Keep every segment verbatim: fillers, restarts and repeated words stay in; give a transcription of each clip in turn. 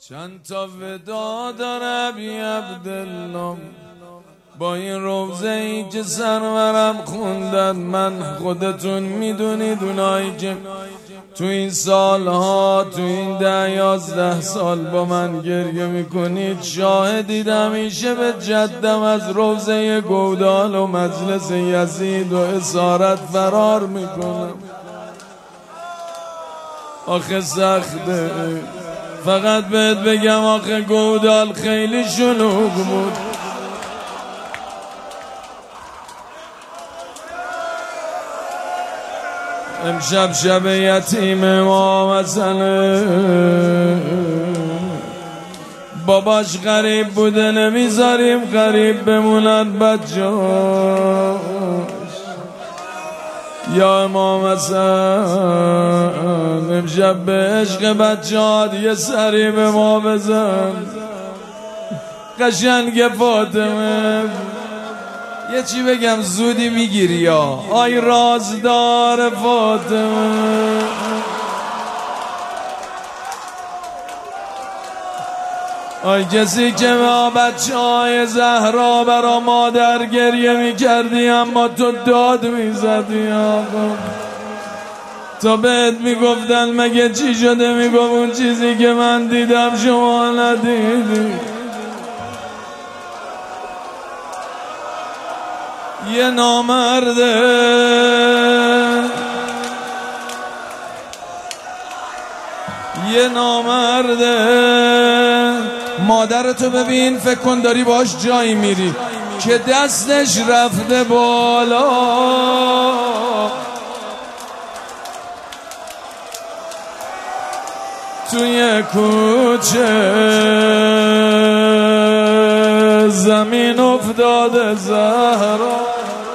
چند تا ودا داره بی عبدالله با این روزه ای که سرورم خوندن. من خودتون میدونید اونایی که تو این سالها تو این ده یازده سال با من گریه میکنید شاهدید همیشه به جدم از روزه گودال و مجلس یزید و اسارت فرار میکنم. آخه سخته، فقط بهت بگم آخه گودال خیلی شلوغ بود. امشب شب یتیم ما مثلا باباش غریب بوده نمیذاریم غریب بمونن بچه‌اش. یا امام حسن امشب به عشق بچه‌ات یه سری به ما بزن. قشنگ فاطمه یه چی بگم زودی میگیری یا آی رازدار فاطمه. آی کسی که با بچه های زهرا برا مادر گریه میکردی اما تو داد میزدی آقا. تا بهت میگفتن مگه چی شده میگفت اون چیزی که من دیدم شما ندیدی. یه نامرده یه نامرده مادرتو ببین فکر کن داری باش جایی میری که دستش رفته بالا. توی کوچه زمین افتاده زهرا.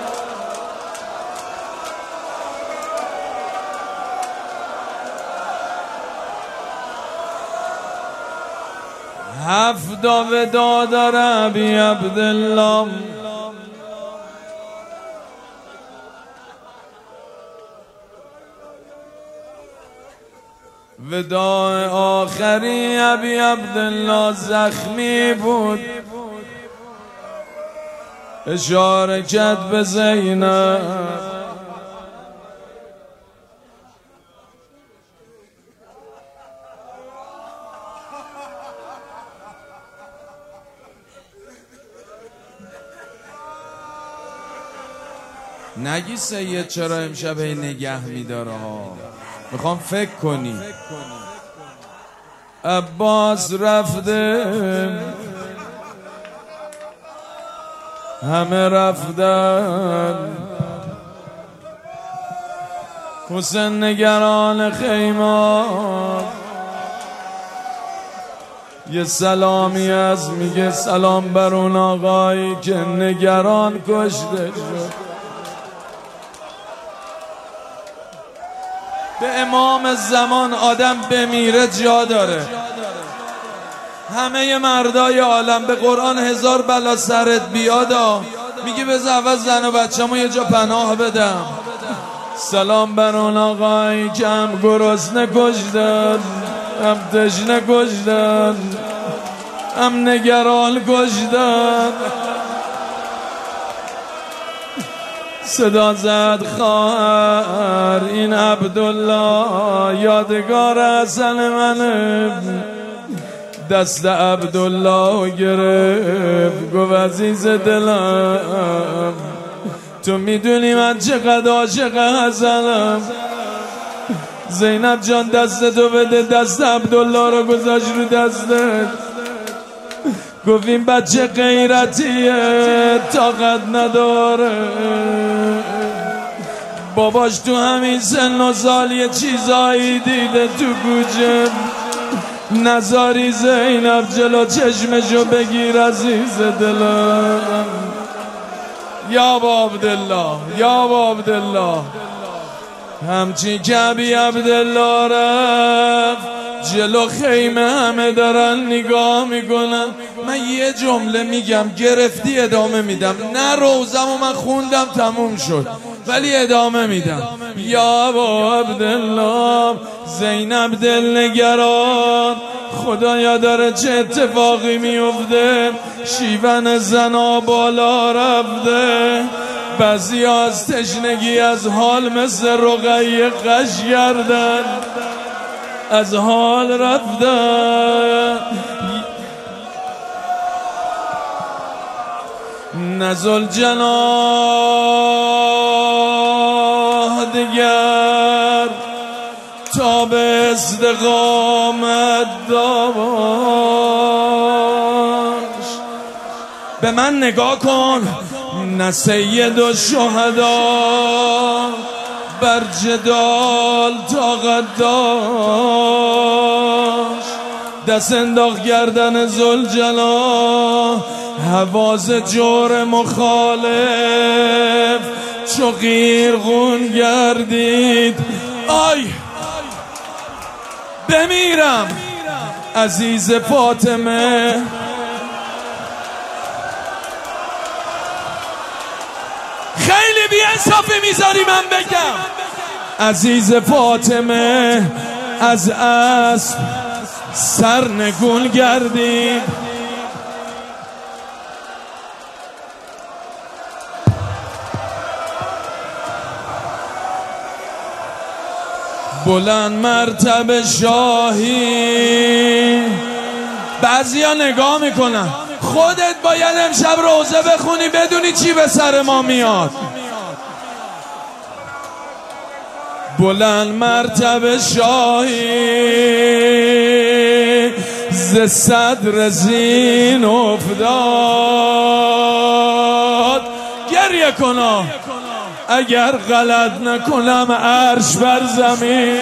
هفتا ودا داره بی عبدالله وداع آخری ابی عبدالله زخمی بود. اشاره کرد به زینب نگی سید چرا امشب نگه میداره ها. میخوام فکر کنی عباس رفته همه رفتن. حسین نگران خیمات یه سلامی از میگه سلام بر اون آقایی که نگران کشته شد. به امام زمان آدم بمیره جا داره. همه مردای عالم به قرآن هزار بلا سرت بیادا میگی بذار اول زن و بچه‌مو یه جا پناه بدم. سلام بر اون آقایی که هم گرسنه کشتن هم تشنه کشتن هم نگران کشتن. صدا زد خواهر این عبدالله یادگار حسن منه. دست عبدالله گرفت گفت عزیز دلم تو میدونی من چقدر عاشق حسنم. زینب جان دست تو بده. دست عبدالله رو گذاشت رو دستت گفت این بچه غیرتیه طاقت نداره. باباش تو همین سن و سال یه چیزایی دیده تو کوچه. نزاری زینب جلو چشمشو بگیر عزیز دلم. یا با عبدالله یا با عبدالله همچین که ابی عبدالله رفت جلو خیمه همه دارن نگاه میکنن. من یه جمله میگم گرفتی ادامه میدم. نه روزم و من خوندم تموم شد. ولی ادامه میدم. یا ابا عبدالله زینب دلنگران، خدایا داره چه اتفاقی میفته، شیون زنا بالا رفته، بعضی از تشنگی از حال مثل رقیه قش گردن، از حال رفتن. نزل جناح دیگر تا به استقامت داشت. به من نگاه کن، نه سید و شهدا بر جدال طاقت داشت. دست انداخت گردن ذوالجلال، حواس جور مخالف چو قیرغون گردید. آی بمیرم عزیز فاطمه، خیلی بی انصافی میذاری من بگم. عزیز فاطمه از اسب سرنگون گردید. بلند مرتبه شاهی. بعضیا نگاه میکنن خودت باید امشب روزه بخونی بدونی چی به سر ما میاد. بلند مرتبه شاهی ز صدر زین افتاد. گریه کنا اگر غلط نکنم عرش بر زمین.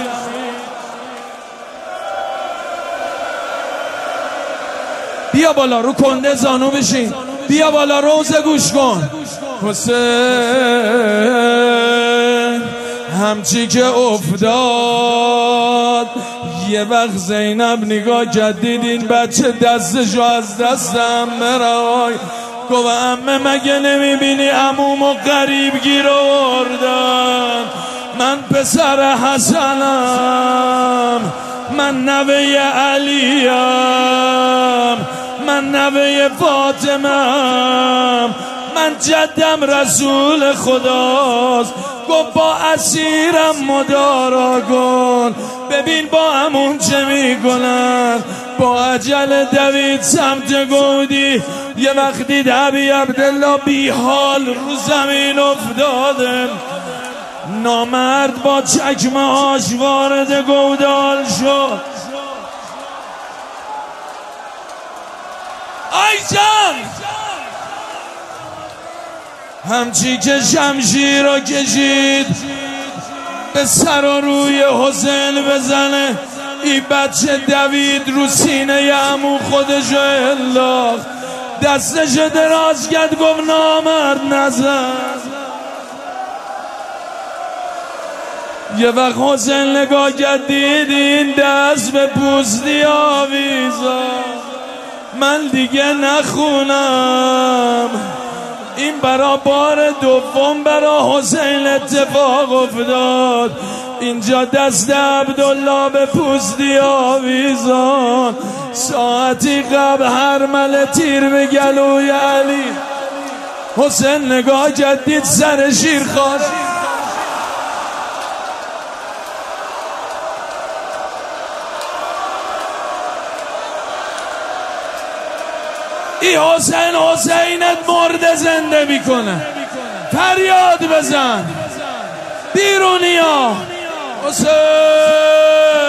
بیا بالا رو کنده زانو بشین، بیا بالا روزه گوش کن. حسین همچی که افتاد، یه وقت زینب نگاه کرد دید این بچه دستشو از دستم برای، گفت عمه مگه نمیبینی عمومو غریب گیر آوردن، من پسر حسنم، من نوه علیم، من نوه فاطمه‌ام، من جدم رسول خداست. گفت با اسیرم مدارا کن، ببین با همون چه میکنن. با عجل دوید سمت گودی، یه وقتی دبی عبدالله بی حال رو زمین افتاده. نامرد با چکمه هاش وارد گودال شد. آی جان همچی که شمشیر را کشید به سر و روی حسین بزنه، این بچه دوید رو سینه عمو خودشو انداخت، دستشو دراز کرد گفت نامرد نزن. یه وقت حسین نگاه کرد دید این دست به پوستی آویزان، من دیگه نخونم. این برا بار دوم برا حسین اتفاق افتاد. اینجا دست عبدالله به پوستی آویزان، ساعتی قبل هرمل تیر به گلوی علی. حسین نگاه کرد دید سر شیر خواست. ای حسین حسینت مرده زنده میکنه، فریاد بزن بیرونیا حسین.